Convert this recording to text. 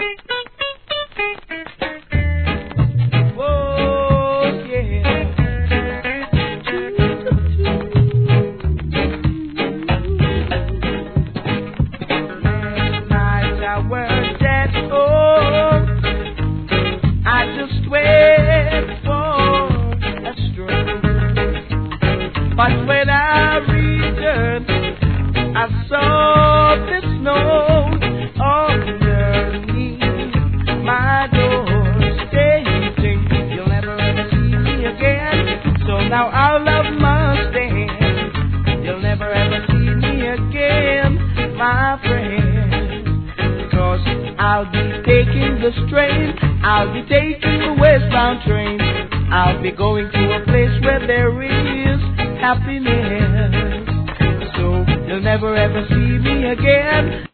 Oh, yeah. Last night I was at home. I just wait for a stroke. But when I returned, I saw this note underneath my door stating, "You'll never ever see me again. So now our love must end. You'll never ever see me again, my friend. Because I'll be taking the strain. I'll be taking the westbound train. I'll be going to a place where there is happiness. So you'll never ever see me again."